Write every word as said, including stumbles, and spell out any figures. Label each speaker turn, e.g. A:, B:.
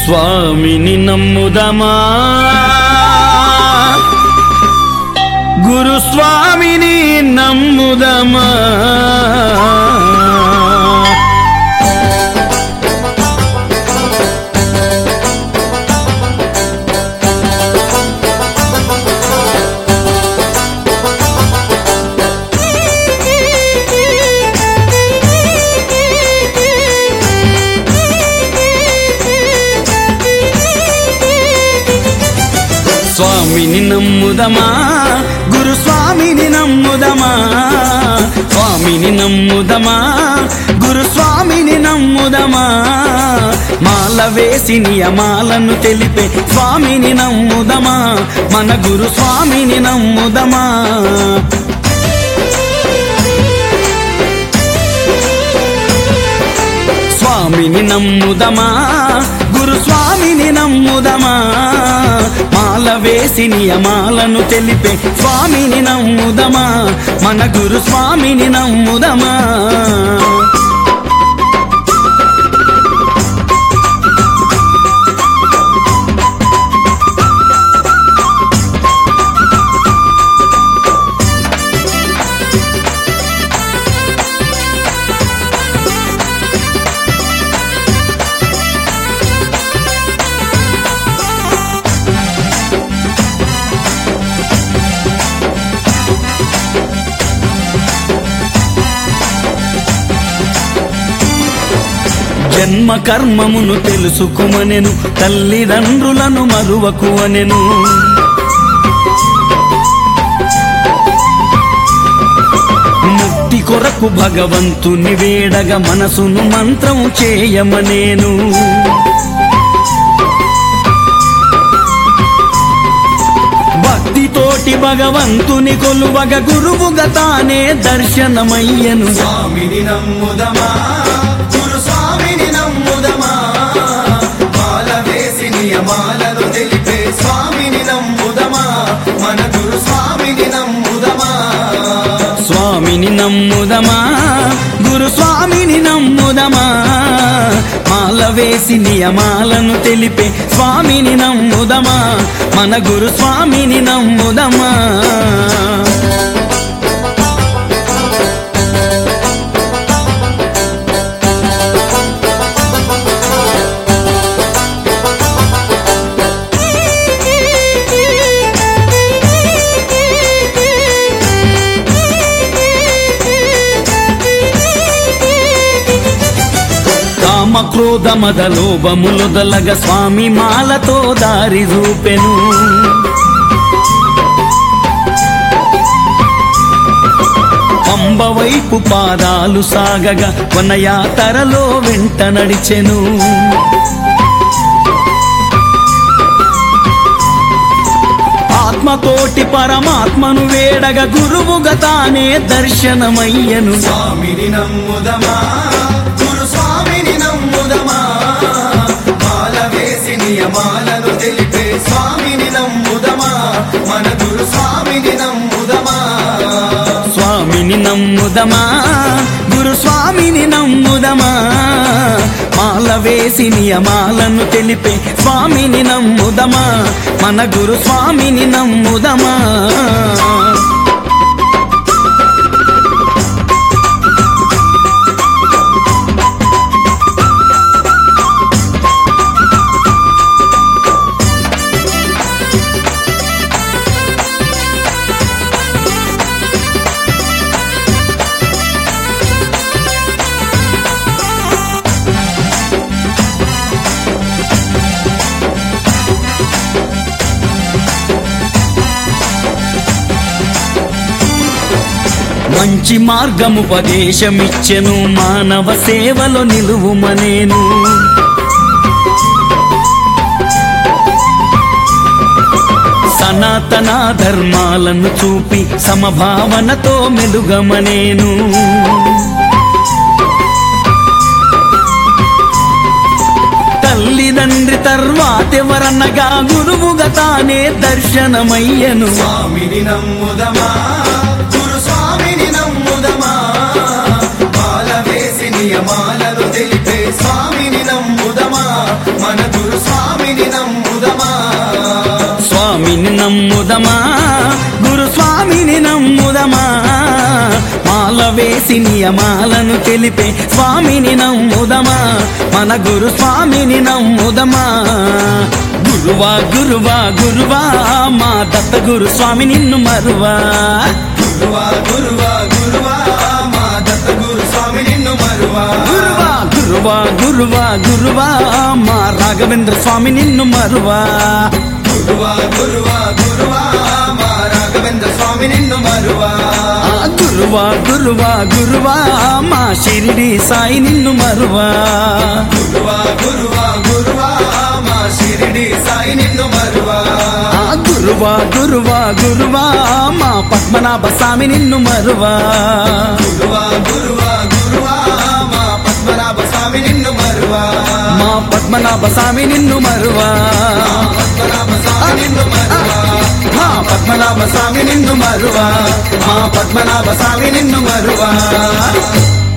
A: స్వామిని నమ్ముదమా గురు స్వామిని నమ్ముదమా స్వామిని నమ్ముదమా గురు స్వామిని నమ్ముదమా స్వామిని నమ్ముదమా గురు స్వామిని నమ్ముదమా మాల వేసి నియమాలను తెలిపే స్వామిని నమ్ముదమా మన గురు స్వామిని నమ్ముదమా స్వామిని నమ్ముదమా గురు స్వామిని నమ్ముదమా మాల వేసి నియమాలను తెలిపే స్వామిని నమ్ముదమా మన గురు స్వామిని నమ్ముదమా జన్మ కర్మమును తెలుసుకుమనెను తల్లిదండ్రులను మరువకు అనెను ముక్తి కొరకు భగవంతుని వేడగ మనసును మంత్రం చేయమనేను భక్తితోటి భగవంతుని కొలువగ గురువుగా తానే దర్శనమయ్యను
B: స్వామిని నమ్ముదమా గురు స్వామిని నమ్ముదమా మాల వేసి నియమాలను తెలిపే స్వామిని నమ్ముదమా మన గురు స్వామిని నమ్ముదమా
A: స్వామిని నమ్ముదమా గురు స్వామిని నమ్ముదమా మాల వేసి నియమాలను తెలిపే స్వామిని నమ్ముదమా మన గురు స్వామిని నమ్ముదమా క్రోధ మద లోభములొదలగ స్వామి మాలతో దారి చూపెను పంబ వైపు పాదాలు సాగగా వనయాతరలో వెంట నడిచెను ఆత్మతోటి పరమాత్మను వేడగ గురువుగా తానే దర్శనమయ్యను
B: స్వామిని నమ్ముదమా గురు స్వామిని నమ్ముదమా మాల వేసి నియమాలను తెలిపే స్వామిని నమ్ముదమా మన గురు స్వామిని నమ్ముదమా
A: స్వామిని నమ్ముదమా గురు స్వామిని నమ్ముదమా మాల వేసి నియమాలను తెలిపే స్వామిని నమ్ముదమా మన గురు స్వామిని నమ్ముదమా మంచి మార్గముపదేశమిచ్చెను మానవ సేవలో నిలువుమనేను సనాతన ధర్మాలను చూపి సమభావనతో మెలుగమనేను తల్లిదండ్రి తర్వాతెవరన్నగా గురువుగా తానే దర్శనమయ్యను
B: స్వామిని నమ్ముదమా గురు స్వామిని నమ్ముదమా మాల వేసి నియమాలను తెలిపే స్వామిని నమ్ముదమా మన గురు స్వామి
A: నమ్ముదమా గురుస్వామిని నమ్ముదమా మాల వేసి నియమాలను తెలిపే స్వామిని నమ్ముదమా మన గురుస్వామిని నమ్ముదమా గురువా గురువా గురువా మా దత్త గురుస్వామి నిన్ను మరువా
B: గురువా గురువా గురువా మా దత్త గురు స్వామి నిన్ను మరువా
A: గురువా గురువా గురువా గురువా మా రాఘవేంద్ర స్వామి నిన్ను మరువా
B: గురువా గురువా గురువా మా రాఘవేంద్ర స్వామి నిన్ను మరువా
A: ఆ గురువా గురువా గురువా మా షిరిడి సాయి నిన్ను మరువా
B: గురువా గురువా గురువా మా షిరిడి సాయి నిన్ను మరువా
A: ఆ గురువా గురువా గురువా మా పద్మనాభ స్వామి నిన్ను మరువా
B: గురువా గురువా గురువా మా పద్మనాభ స్వామి నిన్ను మరువా
A: మా పద్మనాభ స్వామి నిన్ను మరువా
B: పద్మనాభ స్వామి నిన్ను మరువా
A: మా పద్మనాభ స్వామి నిన్ను మరువా మా పద్మనాభ స్వామి నిన్ను మరువా